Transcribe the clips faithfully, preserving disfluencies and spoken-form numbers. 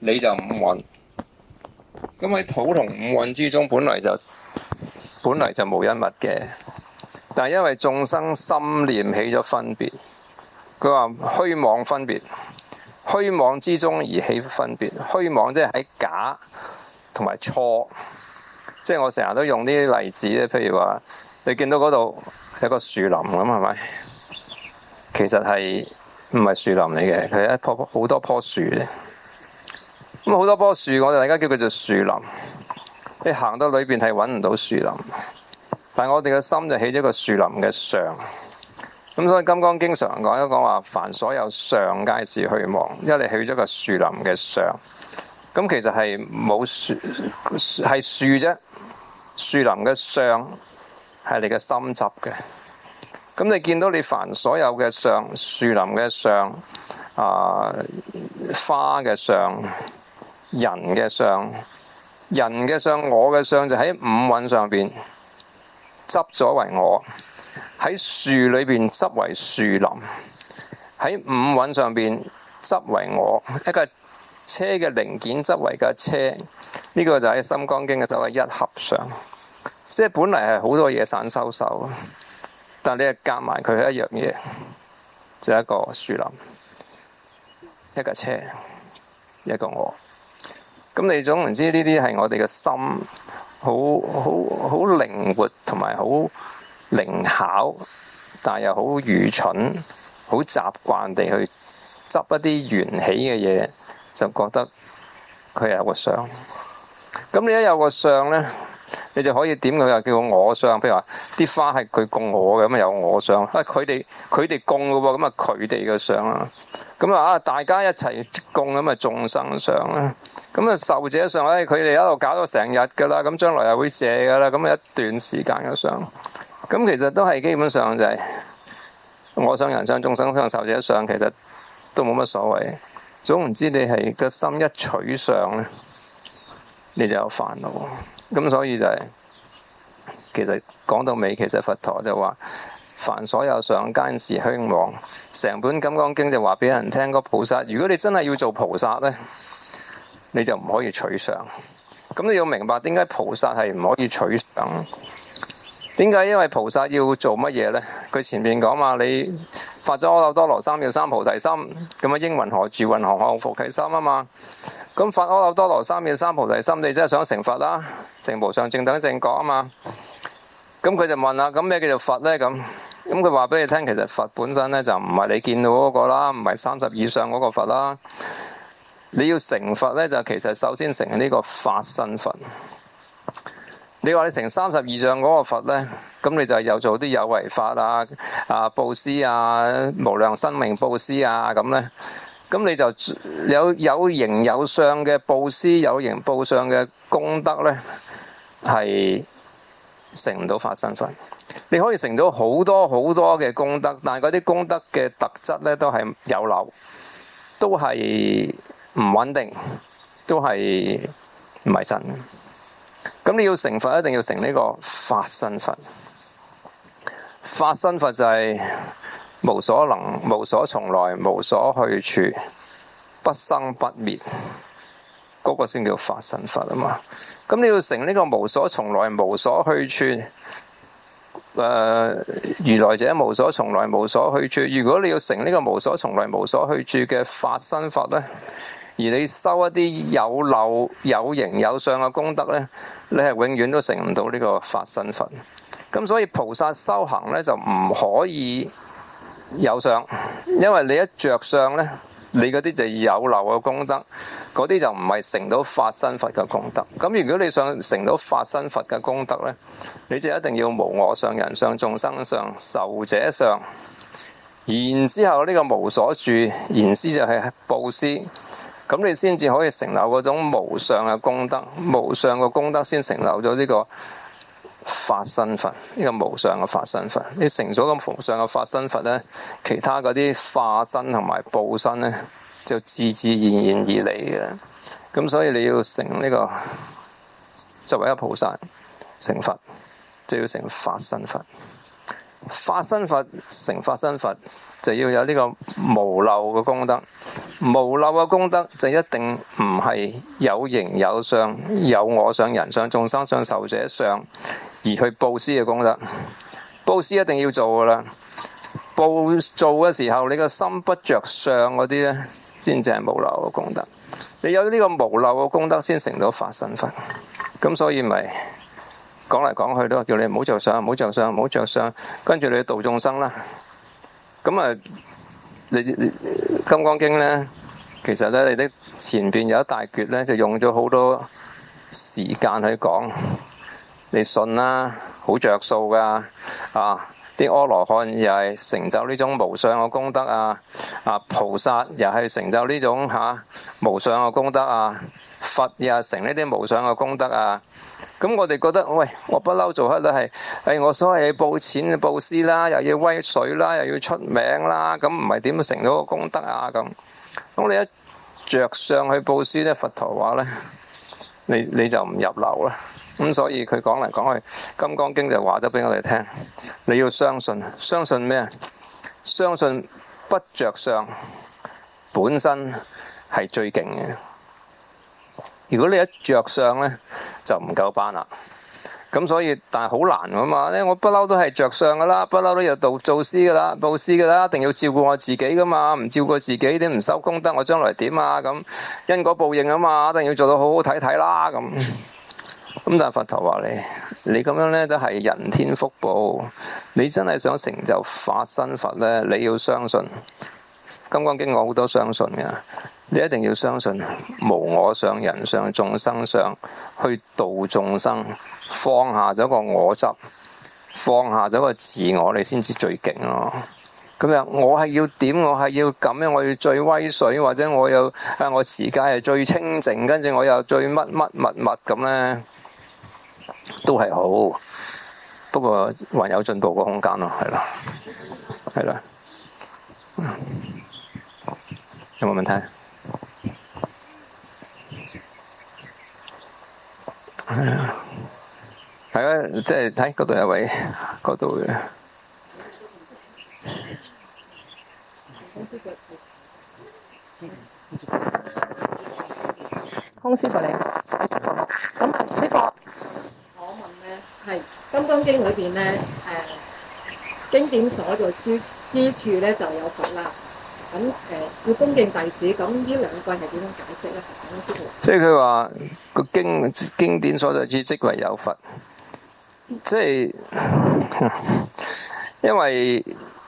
你就五蘊。咁喺土同五蘊之中，本來就本來就無一物嘅，但係因為眾生心念起咗分別，佢話虛妄分別，虛妄之中而起分別，虛妄即係喺假同埋錯，即係我成日都用啲例子咧，譬如話你見到嗰度有個樹林咁，係咪？其實係唔係樹林嚟嘅，佢係一棵好多棵樹嘅。咁好多棵樹，我哋大家叫佢做樹林。你行到裏邊係揾唔到樹林，但係我哋嘅心就起咗個樹林嘅相。咁所以《金剛經》常講一講話，凡所有相皆是虛妄，因為你起咗個樹林嘅相。咁其實係冇樹，係樹啫。樹林嘅相係你嘅心執嘅。咁你見到你凡所有嘅相，樹林嘅相，啊、呃、花嘅相，人嘅相，人嘅相，我嘅相就喺五蘊上邊執咗為我，喺樹裏邊執為樹林，喺五蘊上邊執為我，一個車嘅零件執為架車，呢、這個就喺《心光經》嘅就係一合相，即係本嚟係好多嘢散收收，但係你係夾埋佢係一樣嘢，就係一個樹林，一架車，一個我。咁你總言之，呢啲係我哋嘅心好好好靈活同埋好靈巧，但係又好愚蠢，好習慣地去執一啲緣起嘅嘢，就覺得佢有個相。咁你一有個相咧，你就可以點佢又叫我相。譬如話啲花係佢供我嘅，咁啊有我相。啊佢哋佢哋供嘅喎，咁啊佢哋嘅相啦。咁啊啊大家一齊供，咁啊眾生相啦。咁啊受者相，咧佢哋一路搞到成日噶啦，咁將來又會謝噶啦，咁啊一段時間嘅相。咁其實都係基本上就係、是、我相、人相、眾生相、受者相，其實都冇乜所謂。總唔知你係個心一取相咧，你就有煩惱。咁所以就係、是、其實講到尾，其實佛陀就話凡所有相皆是虛妄。成本金剛經就話俾人聽，個菩薩如果你真係要做菩薩咧，你就唔可以取相。咁你要明白點解菩薩係唔可以取相？點解？因為菩薩要做乜嘢咧？佢前面講嘛，你發咗阿耨多羅三藐三菩提心，咁啊應云何住？云何降伏其心啊嘛。咁發阿耨多羅三藐三菩提心，你真係想成佛啦，成無上正等正覺啊嘛。咁佢就問啦，咁咩叫做佛咧？咁咁佢話俾你聽，其實佛本身咧就唔係你見到嗰個啦，唔係三十以上嗰個佛啦。你要成佛咧，就其實首先成呢個法身佛。你話你成三十二相嗰個佛咧，咁你就有做啲有為法啊、啊布施啊、無量生命布施啊咁咧，咁你就有有形有相嘅布施、有形布相嘅功德咧，係成唔到法身佛。你可以成到好多好多嘅功德，但係嗰啲功德嘅特質咧都係有漏，都係唔穩定，都係唔係真。咁你要成佛，一定要成呢個法身佛。法身佛就係無所能、無所從來、無所去處、不生不滅，嗰、那個先叫法身佛啊嘛。咁你要成呢個無所從來、無所去處，誒、呃，如來者無所從來、無所去處。如果你要成呢個無所從來、無所去處嘅法身佛咧，而你修一啲有漏、有形、有相嘅功德咧，你係永遠都成唔到呢個法身佛。咁所以菩薩修行咧就唔可以有相，因為你一着相咧，你嗰啲就有漏嘅功德，嗰啲就唔係成到法身佛嘅功德。咁如果你想成到法身佛嘅功德咧，你就一定要無我相、人相、眾生相、壽者相，然之後呢個無所住，然之就係布施。咁你先至可以成就嗰種無上嘅功德，無上嘅功德先成就咗呢個法身佛，呢個無上嘅法身佛。你成咗個無上嘅法身佛咧，其他嗰啲化身同埋報身咧，就自自然然而嚟嘅。咁所以你要成呢個作為一個菩薩成佛，就要成法身佛。法身佛成法身佛就要有呢個無漏嘅功德。 無漏嘅功德就一定唔係有形有相，有我相、人相、眾生相、壽者相而去布施嘅功德。布施一定要做噶啦，布做嘅時候你個心不着相嗰啲咧，先至係無漏嘅功德。你有呢個無漏嘅功德，先成到法身佛。咁所以咪講嚟講去都叫你唔好着相，唔好着相，唔好着相，跟住你去度眾生啦。咁啊，你你《金剛經》咧，其實咧，你啲前邊有一大橛咧，就用咗好多時間去講。你信啦，好着數噶啊！啲阿羅漢又係成就呢種無上嘅功德啊！啊，菩薩又係成就呢種嚇、啊、無上嘅功德啊！佛又係成呢啲無上嘅功德啊！咁我哋覺得，喂，我不嬲做開都係，誒，我所謂要報錢、報施啦，又要威水啦，又要出名啦，咁唔係點成到個功德啊？咁，咁你一着相去報施咧，佛陀話咧，你你就唔入流啦。咁所以佢講嚟講去，《金剛經》就話咗俾我哋聽，你要相信，相信咩？相信不着相本身係最勁嘅。如果你一着相咧，就唔夠班啦。咁所以，但係好難噶嘛。咧，我不嬲都係着相噶啦，不嬲都有度做施噶啦，布施噶啦，一定要照顧我自己噶嘛。唔照顧自己，點唔收功德？我將來點啊？咁因果報應啊嘛，一定要做到好好睇睇啦。咁咁，但係佛陀話你，你咁樣咧都係人天福報。你真係想成就法身佛咧，你要相信《金剛經》，我好多相信嘅。你一定要相信無我相、人相、眾生相，去度眾生，放下咗個我執，放下咗個自我，你先至最勁咯。咁樣我係要點？我係要咁樣，我要最威水，或者我有啊，我持戒係最清淨，跟住我又最乜乜乜乜咁咧，都係好。不過還有進步嘅空間咯，係啦，係啦。有冇問題？係啊，係啊，即係睇嗰度有位，嗰度嘅。 空師傅你好，咁啊，師傅，我問咧，係《金剛經》裏邊咧，誒經典所在之之處咧就有佛啦。咁誒要恭敬弟子，咁呢兩句係點樣解釋咧？師傅， 即係佢話個經經典所在之即為有佛，即係因為《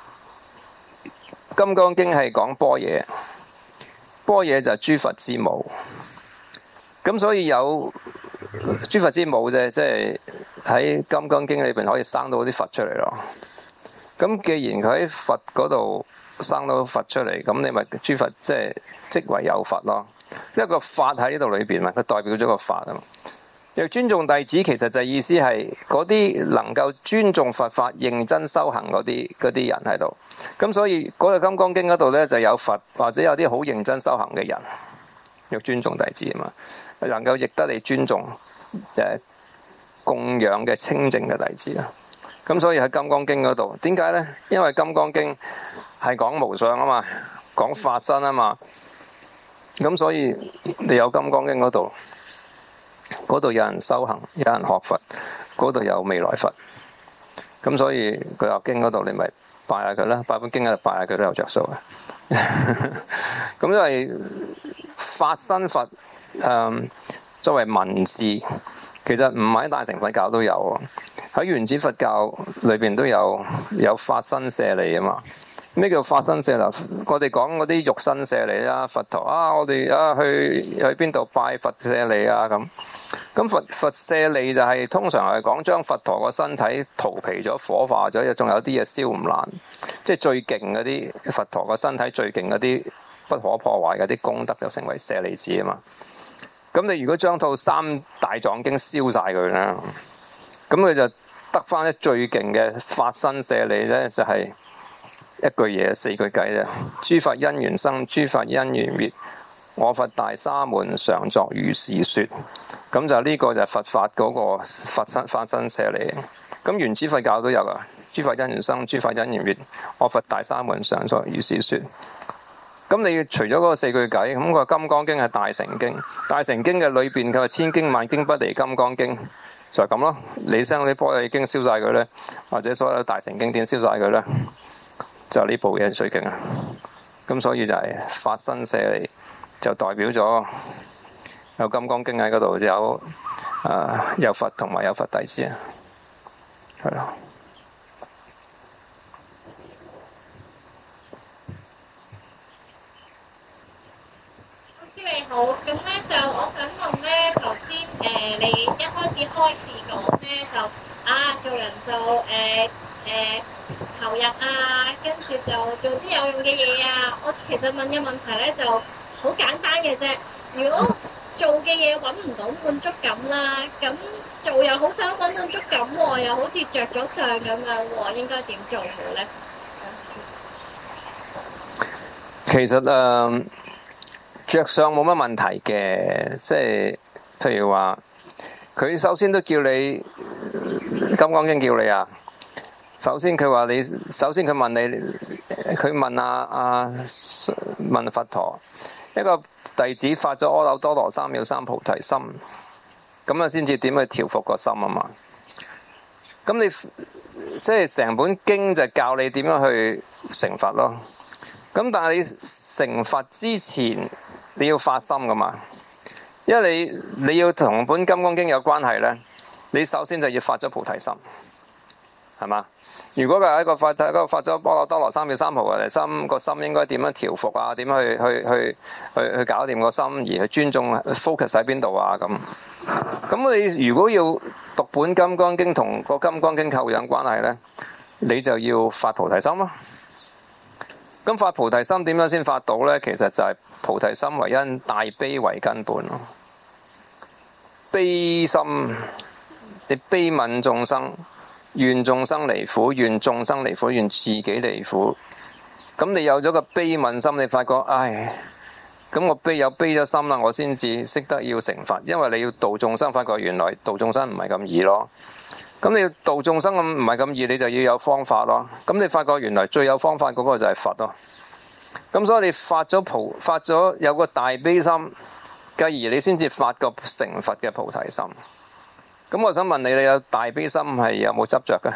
金剛經》係講般若，般若就係諸佛之母。咁所以有諸佛之母啫，即係喺《金剛經》裏邊可以生到啲佛出嚟咯。咁既然佢喺佛嗰度生到佛出嚟，咁你咪諸佛即係即為有佛咯。因為個法喺呢度裏邊嘛，佢代表咗個法啊嘛。要尊重弟子，其實就意思係嗰啲能夠尊重佛法、認真修行嗰啲嗰啲人喺度。咁所以嗰個《金剛經》嗰度咧就有佛，或者有啲好認真修行嘅人，要尊重弟子啊嘛。能夠亦得你尊重，就係供養嘅清淨嘅弟子啦。咁所以喺《金剛經》嗰度，點解咧？因為《金剛經》係講無相啊嘛，講法身啊嘛。咁所以你有《金剛經》嗰度，嗰度有人修行，有人學佛，嗰度有未來佛。咁所以佢話經嗰度，你咪拜下佢啦，拜本經嗰度拜下佢都有着數嘅。咁因為法身佛。誒、嗯，作為文字，其實唔係喺大乘佛教都有，喺原始佛教裏邊都有有法身舍利啊嘛。咩叫法身舍利？我哋講嗰啲肉身舍利啦，佛陀啊，我哋啊去去邊度拜佛舍利啊咁。咁佛佛舍利就係、是、通常係講將佛陀個身體荼毗咗、火化咗，仲有啲嘢燒唔爛，即係最勁嗰啲佛陀個身體最勁嗰啲不可破壞嗰啲功德就成為舍利子啊嘛。咁你如果將套三大藏經燒晒佢咧，咁佢就得翻一最勁嘅法身舍利咧，就係、是、一句嘢四句偈啫。諸法因緣生，諸法因緣滅，我佛大沙門常作如是說。咁就呢個就係佛法嗰個法身法身舍利。咁原始佛教都有噶，諸法因緣生，諸法因緣滅，我佛大沙門常作如是說。 咁你除咗嗰個四句偈，咁、個《金剛經》係大乘經，大乘經嘅裏邊佢話千經萬經不離金剛經，就係咁咯。你將啲般若經燒晒佢咧，或者所有大乘經典燒晒佢咧，就呢部嘢最勁啊！咁所以就係法身舍利，就代表咗有金剛經喺嗰度，有啊有佛同埋有佛弟子啊，係咯。 你好，咁咧就我想問咧，頭先誒你一開始開始講咧就啊做人就誒誒、呃呃、投入啊，跟住就做啲有用嘅嘢啊。我其實問嘅問題咧就好簡單嘅啫。如果做嘅嘢揾唔到滿足感啦，咁做又好想揾滿足感喎，又好似着咗相咁樣喎，應該點做好咧？ 其實誒。呃着相冇乜問題嘅，即係譬如話，佢首先都叫你《金剛經》叫你啊。首先佢話你，首先佢問你，佢問啊啊問佛陀，一個弟子發咗阿耨多羅三藐三菩提心，咁啊先至點去調伏個心啊嘛。咁你即係成本經就教你點樣去成佛咯。咁但係你成佛之前，你要發心噶嘛？因為你你要同本金剛經有關係咧，你首先就要發咗菩提心，係嘛？如果佢係一個發一個發咗阿耨多羅三藐三菩提心，個心應該點樣調伏啊？點樣去去去去去搞掂個心，而去尊重 focus 喺邊度啊？咁咁你如果要讀本金剛經同個金剛經構養關係咧，你就要發菩提心咯。咁發菩提心點樣先發到咧？其實就係菩提心為因，大悲為根本咯。悲心，你悲憫眾生，願眾生離苦，願眾生離苦，願自己離苦。咁你有咗個悲憫心，你發覺，唉，咁我悲有悲咗心啦，我先至識得要成佛。因為你要度眾生，發覺原來度眾生唔係咁易咯。咁你要度眾生咁唔係咁易，你就要有方法咯。咁你發覺原來最有方法嗰個就係佛咯。咁所以你發咗菩發咗有個大悲心，繼而你先至發個成佛嘅菩提心。咁我想問你，你有大悲心係有冇執着嘅？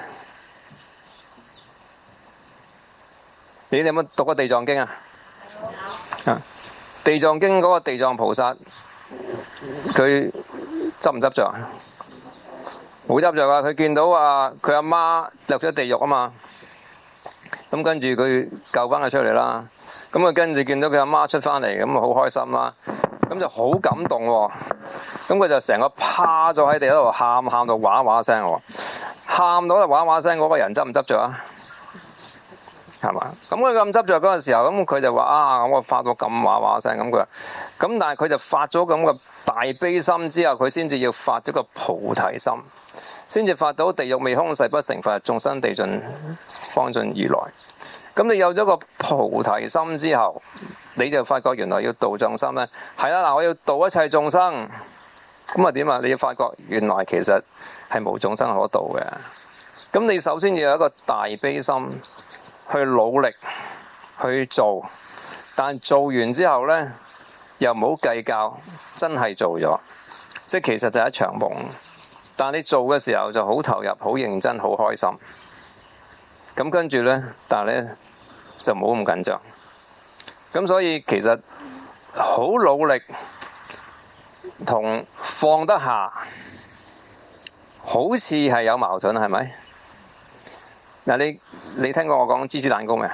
你哋有冇讀過地藏經啊？啊，地藏經嗰個地藏菩薩，佢執唔執着啊？冇執着啊！佢見到啊，佢阿媽落咗地獄啊嘛，咁跟住佢救翻佢出嚟啦。咁啊，跟住見到佢阿媽出翻嚟，咁啊好開心啦。咁就好感動喎。咁佢就成個趴咗喺地嗰度喊，喊到哇哇聲喎。喊到就哇哇聲，嗰個人執唔執着啊？係嘛？咁佢咁執着嗰個時候，咁佢就話啊，我發到咁哇哇聲咁佢。咁但係佢就發咗咁嘅大悲心之後，佢先至要發咗個菩提心。先至發到地獄未空，誓不成佛，眾生地盡方盡如來。咁你有咗個菩提心之後，你就發覺原來要度眾生咧，係啦嗱，我要度一切眾生。咁啊點啊？你要發覺原來其實係無眾生可度嘅。咁你首先要有一個大悲心去努力去做，但做完之後咧，又唔好計較，真係做咗，即係其實就係一場夢。但你做嘅時候就好投入、好認真、好開心。咁跟住咧，但係咧就冇咁緊張。咁所以其實好努力同放得下，好似係有矛盾，係咪？嗱，你你聽過我講芝士蛋糕未？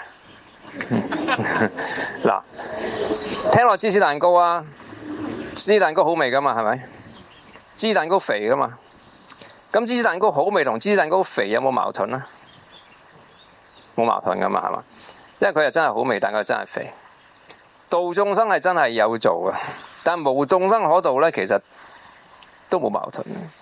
嗱，聽落芝士蛋糕啊，芝士蛋糕好味噶嘛，係咪？芝士蛋糕肥噶嘛？咁芝士蛋糕好味同芝士蛋糕肥有冇矛盾啊？冇矛盾噶嘛，係嘛？因為佢係真係好味，但佢真係肥。度眾生係真係有做嘅，但無眾生可度咧，其實都冇矛盾。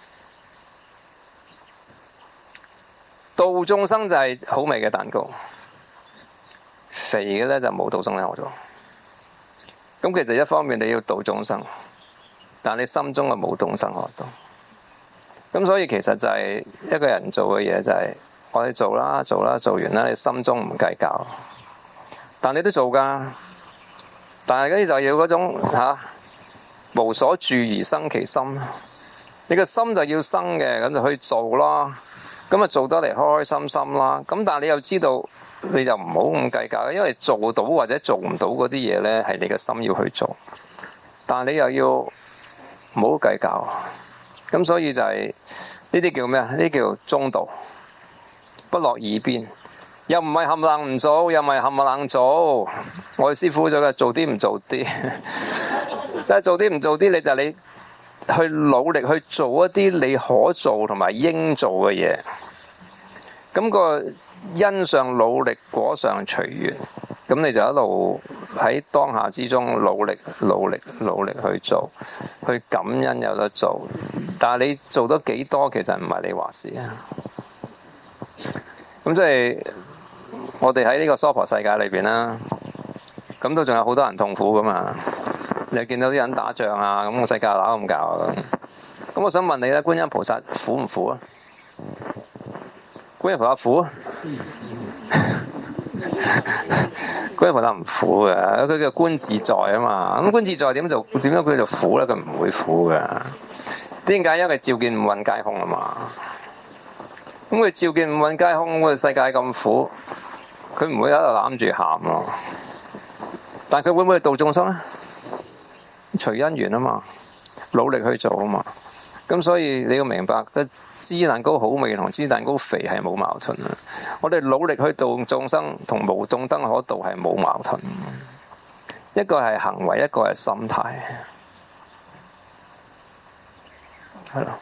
度眾生就係好味嘅蛋糕，肥嘅咧就冇度眾生可度。咁其實一方面你要度眾生，但你心中係冇眾生可度。咁所以其實就係一個人做嘅嘢就係我哋做啦，做啦，做完啦，你心中唔計較，但你都做噶。 但係嗰啲就要嗰種嚇、啊、無所住而生其心。你個心就要生嘅，咁就去做啦。咁啊做得嚟開開心心啦。咁但係你又知道，你就唔好咁計較，因為做到或者做唔到嗰啲嘢咧，係你嘅心要去做。但係你又要唔好計較。咁所以就係呢啲叫咩啊？呢啲叫中道，不落二邊。又唔係冚唪唥唔做，又唔係冚唪唥做。我哋師傅就係做啲唔做啲，就係做啲唔做啲，你就係你去努力去做一啲你可做同埋應做嘅嘢。咁個因上努力，果上隨緣。咁你就一路喺當下之中努力、努力、努力去做，去感恩有得做。但係你做得幾多，其實唔係你話事啊。咁即係我哋喺呢個娑婆世界裏邊啦，咁都仲有好多人痛苦噶嘛。你見到啲人打仗啊，咁個世界鬧咁搞啊。咁我想問你咧，觀音菩薩苦唔苦啊？觀音菩薩苦啊？觀音菩薩唔苦嘅，佢叫觀自在啊嘛。咁觀自在點做？點解佢就苦咧？佢唔會苦嘅。點解？因為照見五蘊皆空啊嘛。咁佢照見五蘊皆空，個世界咁苦，佢唔會喺度攬住喊咯。但係佢會唔會度眾生咧？隨因緣啊嘛，努力去做啊嘛。咁所以你要明白，個雞蛋糕好味同雞蛋糕肥係冇矛盾啊。我哋努力去度眾生，同無眾燈可度係冇矛盾。一個係行為，一個係心態，係咯。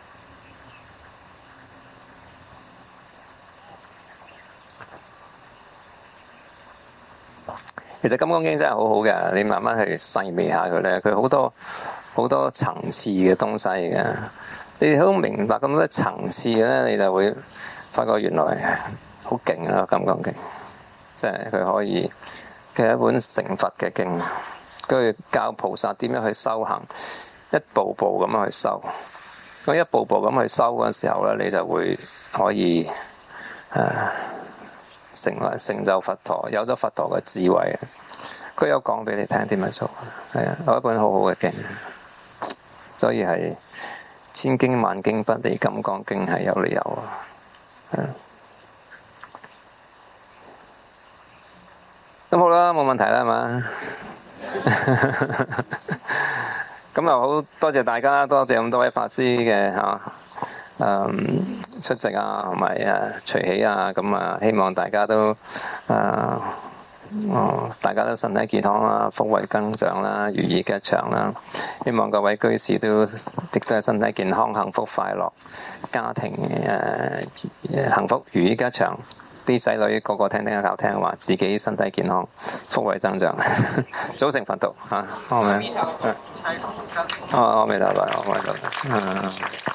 其實《金剛經》真係好好嘅，你慢慢去細味下佢咧，佢好多好多層次嘅東西嘅。你好明白咁多層次咧，你就會發覺原來好勁啦，《金剛經》即係佢可以佢係一本成佛嘅經，佢教菩薩點樣去修行，一步步咁樣去修。咁一步步咁去修嗰陣時候咧，你就會可以誒。啊成為成就佛陀，有咗佛陀嘅智慧，佢有講俾你聽點樣做，係啊，有一本好好嘅經，所以係千經萬經不離金剛經係有理由啊，係啊，咁好啦，冇問題啦，係嘛？咁又好多謝大家，多謝咁多位法師嘅嚇。嗯，出席啊，同埋啊，隨喜啊，咁啊，希望大家都啊，哦，大家都身體健康啦，福慧增長啦，如意吉祥啦。希望各位居士都亦都係身體健康、幸福快樂，家庭誒、啊、幸福如意吉祥。啲仔女個個聽聽教聽話，自己身體健康，福慧增長，早成佛道嚇，好唔好？哦，我未得來，我未得來。